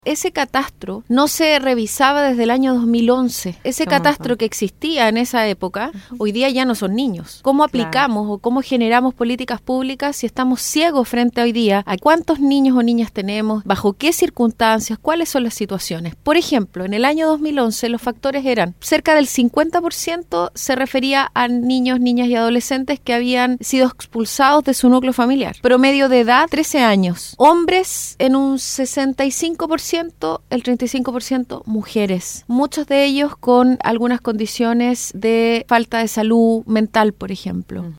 Ese catastro no se revisaba desde el año 2011. Ese catastro que existía en esa época, hoy día ya no son niños. ¿Cómo aplicamos o cómo generamos políticas públicas si estamos ciegos frente hoy día a cuántos niños o niñas tenemos, bajo qué circunstancias, cuáles son las situaciones? Por ejemplo, en el año 2011 los factores eran cerca del 50% se refería a niños, niñas y adolescentes que habían sido expulsados de su núcleo familiar. Promedio de edad, 13 años. Hombres en un 65%, el 35% mujeres. Muchos de ellos con algunas condiciones de falta de salud mental, por ejemplo.